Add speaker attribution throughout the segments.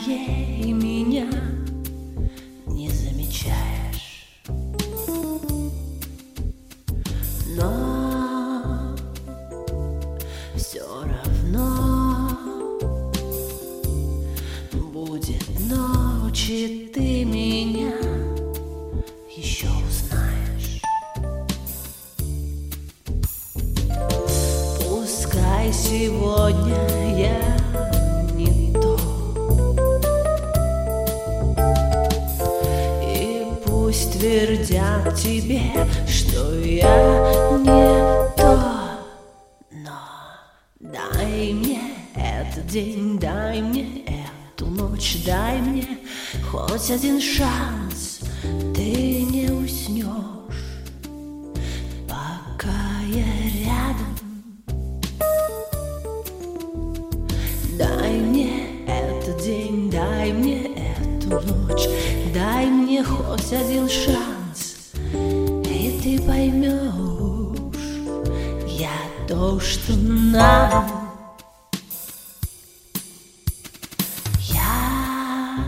Speaker 1: своей меня не замечаешь, но все равно будет ночь, и ты меня еще узнаешь. Пускай сегодня я не то, и пусть твердят тебе, что я не то, но дай мне этот день, дай мне эту ночь, дай мне хоть один шанс. Ты не уснешь, пока я рядом. Дай мне этот день, дай мне эту ночь, дай мне хоть один шанс, и ты поймешь, я то, что надо. Я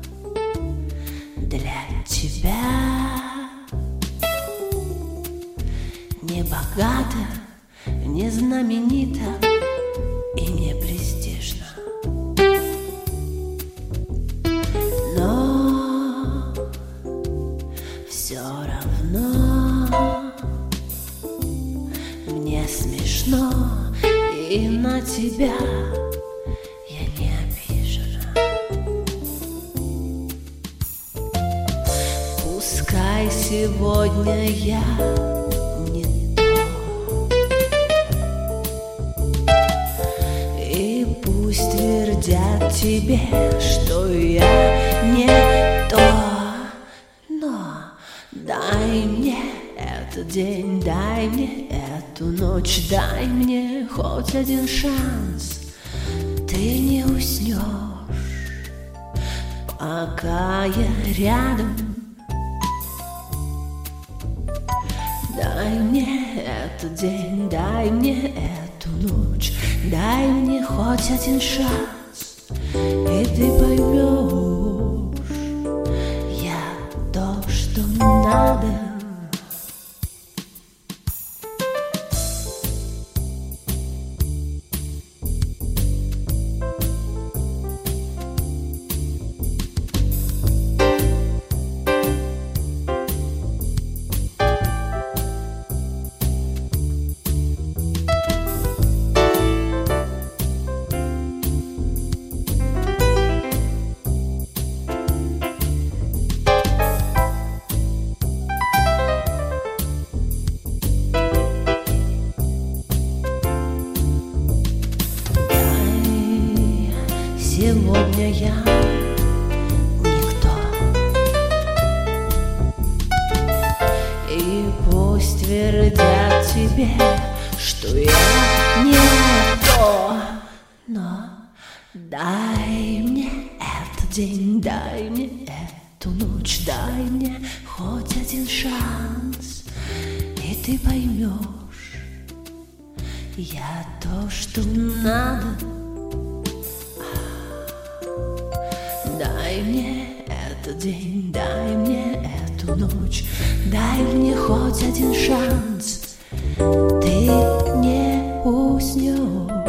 Speaker 1: для тебя не богата, не знаменита и не престижна, но все равно мне смешно, и на тебя я не обижена. Пускай сегодня я не то, и пусть твердят тебе, что я не то, но дай мне этот день, дай мне эту ночь, дай мне хоть один шанс. Ты не уснешь, пока я рядом. Дай мне этот день, дай мне эту ночь, дай мне хоть один шанс, и ты поймешь, я то, что надо. Сегодня я никто, и пусть твердят тебе, что я не то, но дай мне этот день, дай мне эту ночь, дай мне хоть один шанс, и ты поймешь, я то, что надо. Дай мне этот день, дай мне эту ночь, дай мне хоть один шанс. Ты не уснешь.